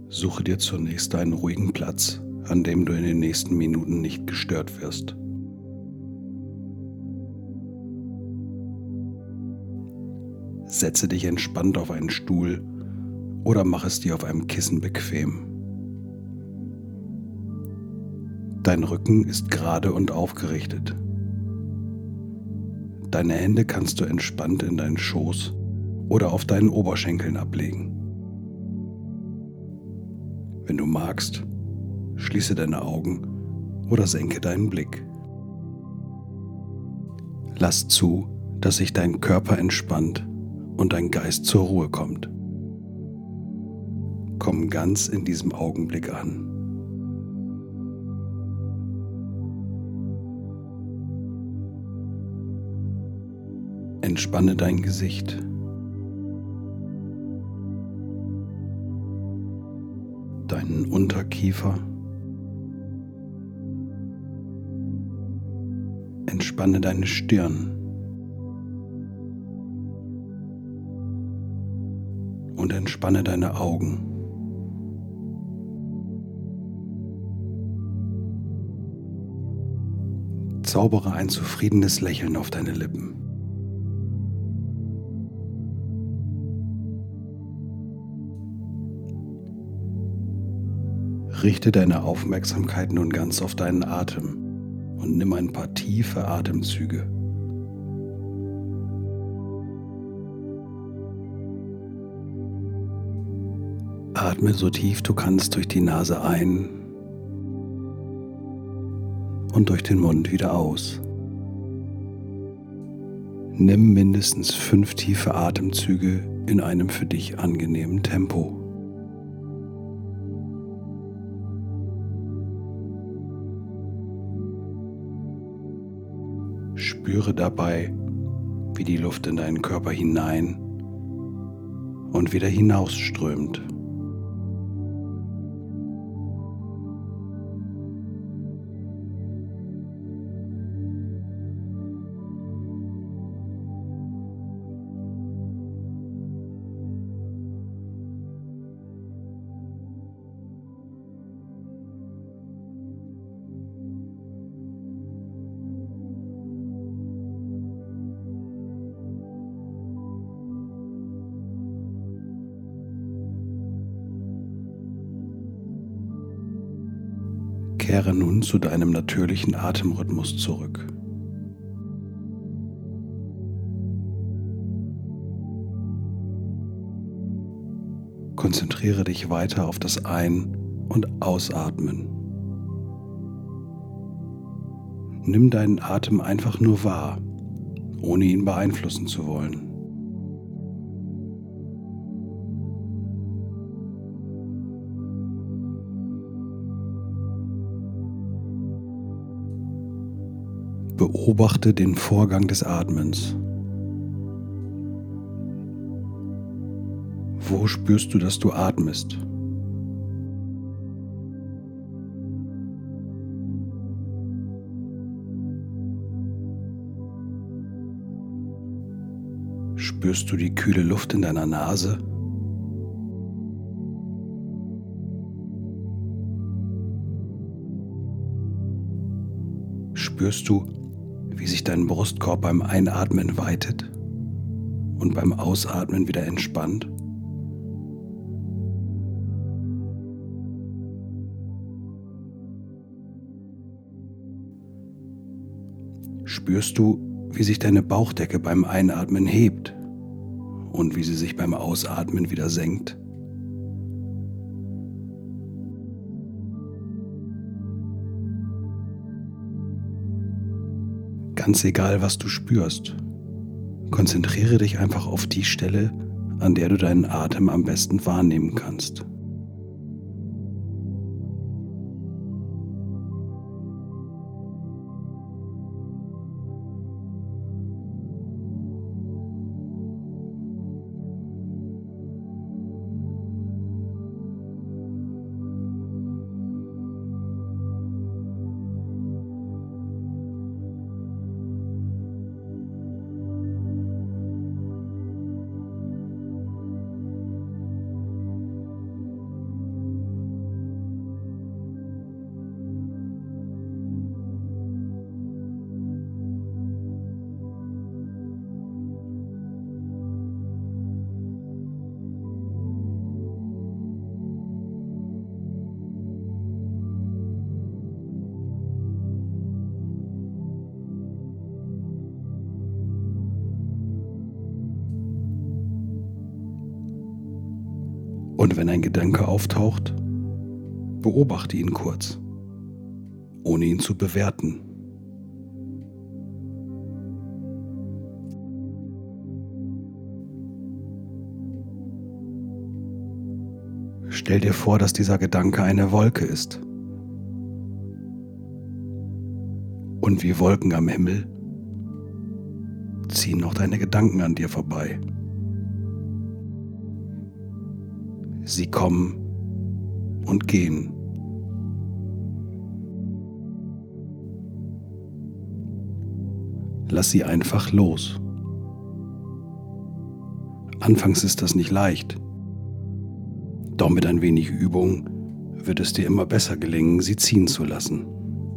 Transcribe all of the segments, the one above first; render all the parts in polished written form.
Suche dir zunächst einen ruhigen Platz, an dem du in den nächsten Minuten nicht gestört wirst. Setze dich entspannt auf einen Stuhl oder mach es dir auf einem Kissen bequem. Dein Rücken ist gerade und aufgerichtet. Deine Hände kannst du entspannt in deinen Schoß oder auf deinen Oberschenkeln ablegen. Wenn du magst, schließe deine Augen oder senke deinen Blick. Lass zu, dass sich dein Körper entspannt und dein Geist zur Ruhe kommt. Komm ganz in diesem Augenblick an. Entspanne dein Gesicht. Deinen Unterkiefer. Entspanne deine Stirn. Und entspanne deine Augen. Zaubere ein zufriedenes Lächeln auf deine Lippen. Richte deine Aufmerksamkeit nun ganz auf deinen Atem und nimm ein paar tiefe Atemzüge. Atme so tief du kannst durch die Nase ein und durch den Mund wieder aus. Nimm mindestens 5 tiefe Atemzüge in einem für dich angenehmen Tempo. Spüre dabei, wie die Luft in deinen Körper hinein und wieder hinausströmt. Kehre nun zu deinem natürlichen Atemrhythmus zurück. Konzentriere dich weiter auf das Ein- und Ausatmen. Nimm deinen Atem einfach nur wahr, ohne ihn beeinflussen zu wollen. Beobachte den Vorgang des Atmens. Wo spürst du, dass du atmest? Spürst du die kühle Luft in deiner Nase? Spürst du, wie sich dein Brustkorb beim Einatmen weitet und beim Ausatmen wieder entspannt? Spürst du, wie sich deine Bauchdecke beim Einatmen hebt und wie sie sich beim Ausatmen wieder senkt? Ganz egal, was du spürst, konzentriere dich einfach auf die Stelle, an der du deinen Atem am besten wahrnehmen kannst. Und wenn ein Gedanke auftaucht, beobachte ihn kurz, ohne ihn zu bewerten. Stell dir vor, dass dieser Gedanke eine Wolke ist. Und wie Wolken am Himmel ziehen noch deine Gedanken an dir vorbei. Sie kommen und gehen. Lass sie einfach los. Anfangs ist das nicht leicht, doch mit ein wenig Übung wird es dir immer besser gelingen, sie ziehen zu lassen.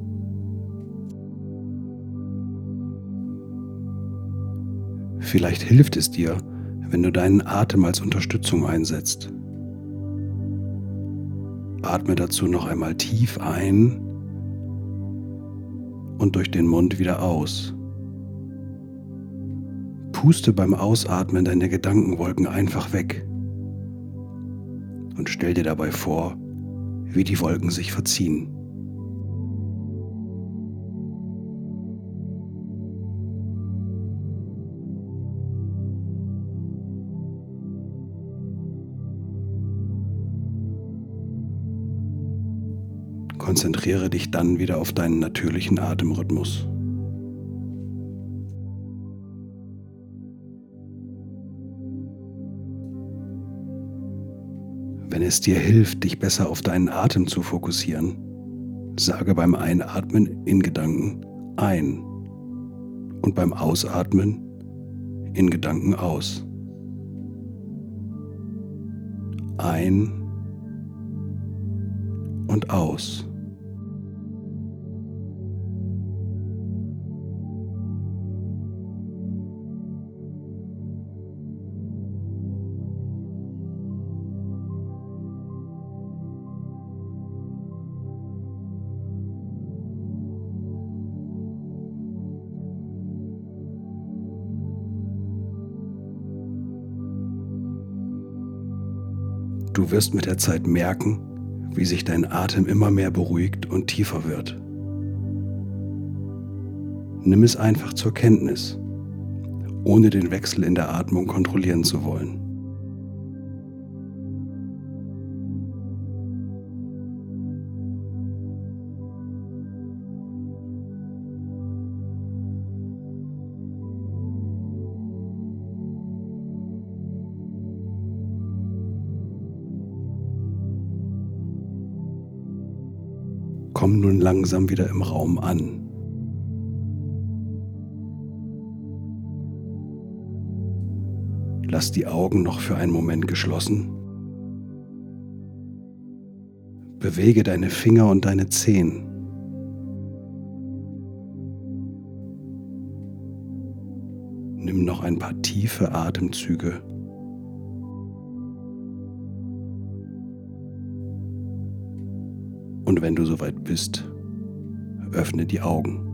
Vielleicht hilft es dir, wenn du deinen Atem als Unterstützung einsetzt. Atme dazu noch einmal tief ein und durch den Mund wieder aus. Puste beim Ausatmen deine Gedankenwolken einfach weg und stell dir dabei vor, wie die Wolken sich verziehen. Konzentriere dich dann wieder auf deinen natürlichen Atemrhythmus. Wenn es dir hilft, dich besser auf deinen Atem zu fokussieren, sage beim Einatmen in Gedanken ein und beim Ausatmen in Gedanken aus. Ein und aus. Du wirst mit der Zeit merken, wie sich dein Atem immer mehr beruhigt und tiefer wird. Nimm es einfach zur Kenntnis, ohne den Wechsel in der Atmung kontrollieren zu wollen. Komm nun langsam wieder im Raum an. Lass die Augen noch für einen Moment geschlossen. Bewege deine Finger und deine Zehen. Nimm noch ein paar tiefe Atemzüge. Und wenn du soweit bist, öffne die Augen.